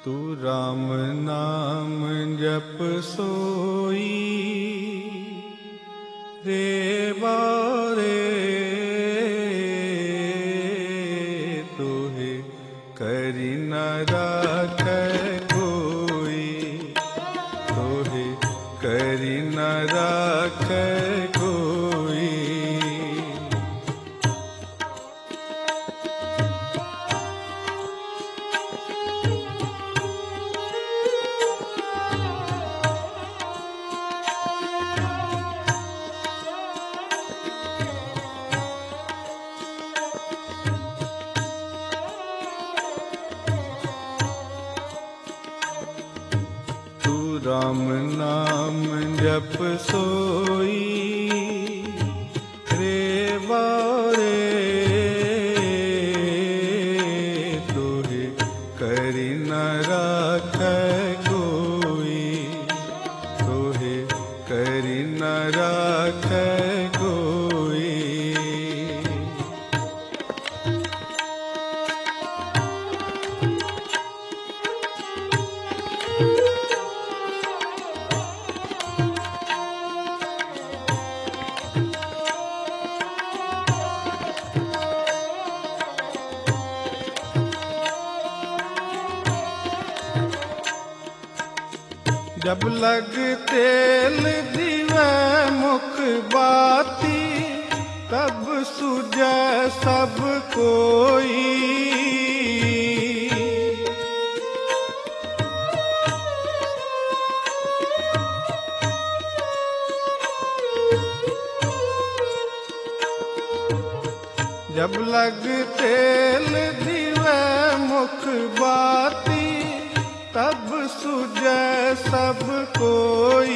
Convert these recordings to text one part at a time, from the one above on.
तू राम नाम जप सोई रे बारे तोहे करी न राखै कोई, तोहे करी न राखै कोई। राम नाम जप सोई रे बारे तोहे करी न राखै कोई, तोहे करी न राखै कोई। जब लग तेल दिवै मुख बाती, तब सुझै सब कोई। जब लग तेल दिवै मुख बाती, तब सुझै सब कोई।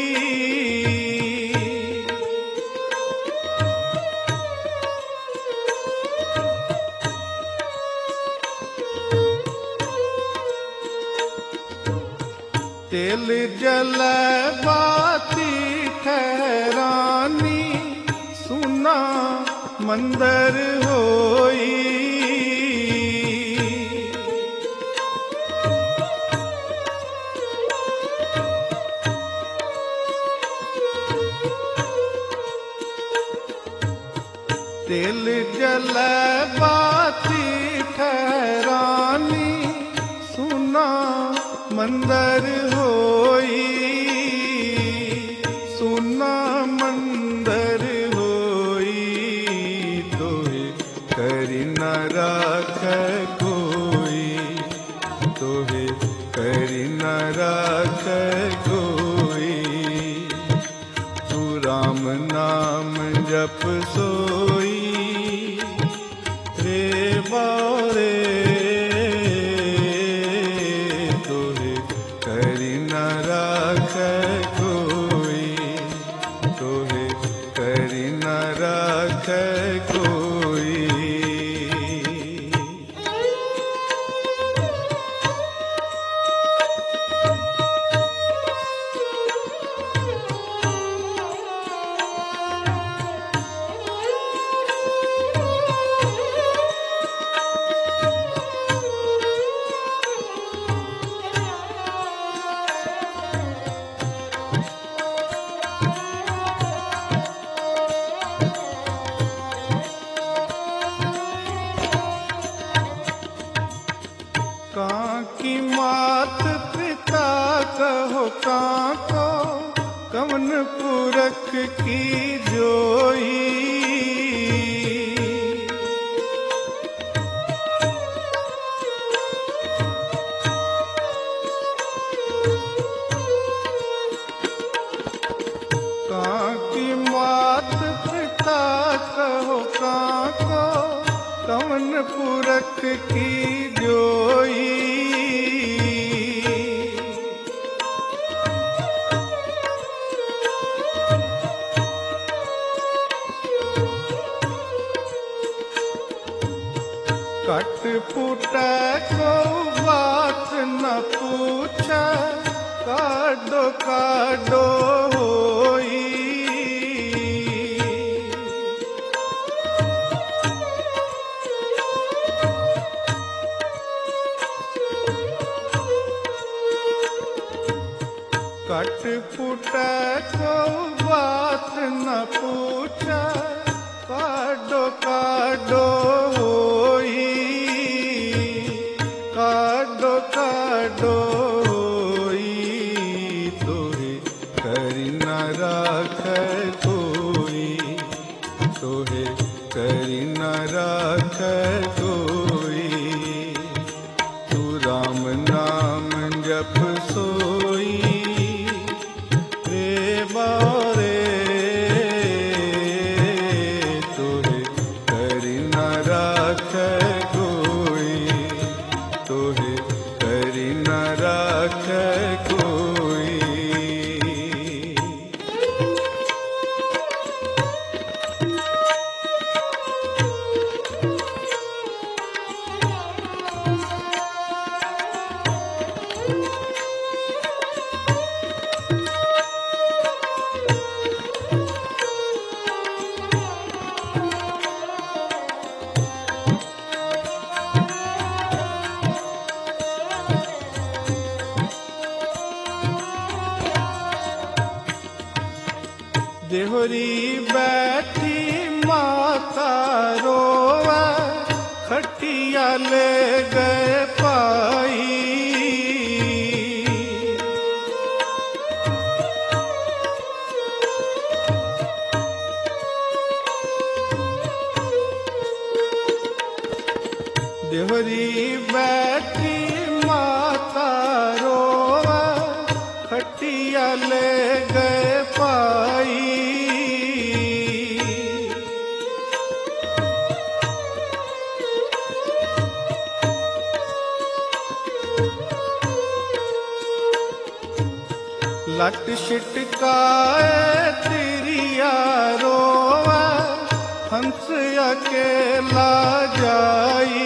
तेल जलै बाती ठहरानी, सुना मंदर होई। तेल जलै बाती ठहरानी, सुना मंदर होई। सुना मंदर होई, तोहे करी न राखै कोई, तोहे करी न राखै कोई। तू राम नाम जप सोई रे बारे तोहे करी न राखै कोई, तोहे करी न राखै कोई। कांकी मात पिता कहो कांको, कवन पुरख की जोई। कांकी मात पिता कहो कांको, कवन पुरख की जोई। कट फूटै को बात न पूछै, काडो काडो होई। को बात न पूछा, काडो काडो होई, काडो काडो होई, तोहे करी न राख कोई, तोहे करी न राख कोई। तू राम नाम जप सोई, रे बारे तोहे करी न राख कोई, तोहे करी न राख कोई। देहरी बैठी माता रोवे, खटिया ले गए पाई। देहरी बैठी माता रोवे, खटिया ले गए पाई। लट छिटकाए तिरिया रोवे, हंस अकेला जाई।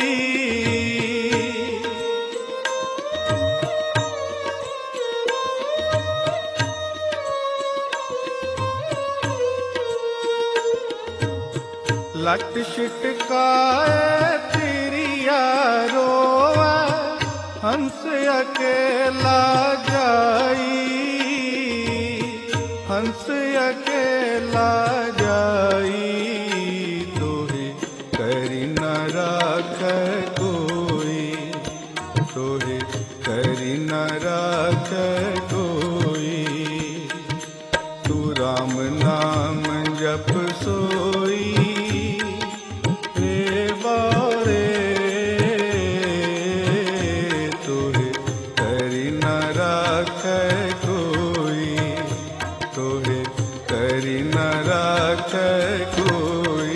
लट छिटकाए तिरिया रोवे, हंस अकेला जाई, हंस अकेला जाई। तोहे करी न राख कोई, तोहे करी न राख कोई। तू राम नाम जप सोई, रे बारे तोहे करी न राख कोई, तोहे करी न राख कोई।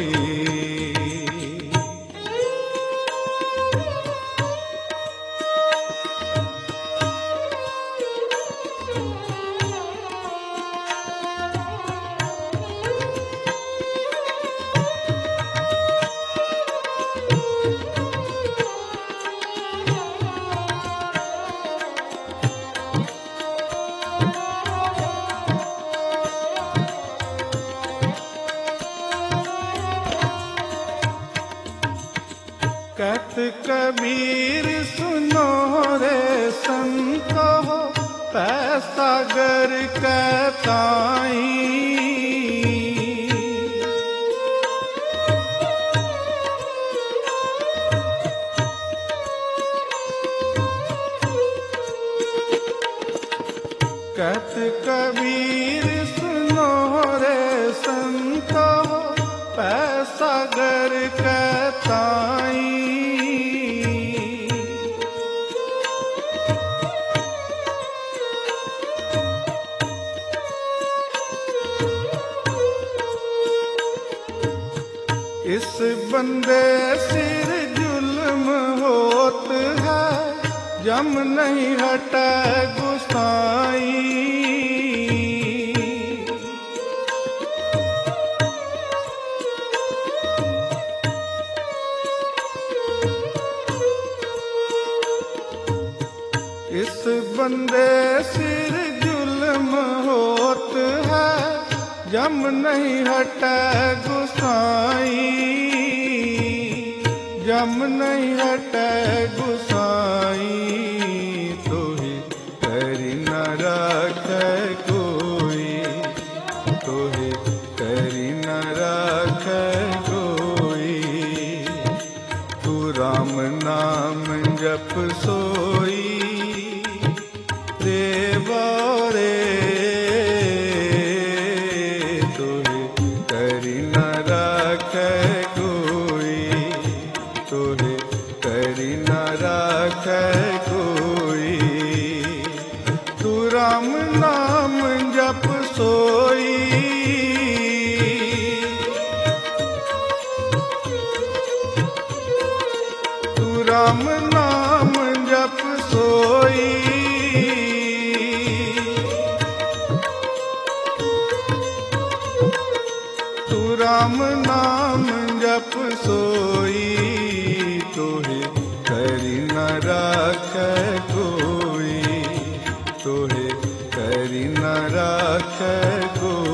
कहत कबीर सुनो रे संतो, पैसा गर कहताई। कहत कबीर सुनो रे संतो, पैसा गर कहताई। इस बंदे सिर जुल्म होत है, जम नहीं हटे गुसाई। इस बंदे सिर जुल्म होत है, जम नहीं हटे गुसाई, जम नहीं हटे गुसाई। तोहे करी न राख कोई, सोई। तू राम नाम जप सोई। तू राम नाम जप सोई। तोहे करी न राखै कोई। तोहे करी न राखै कोई।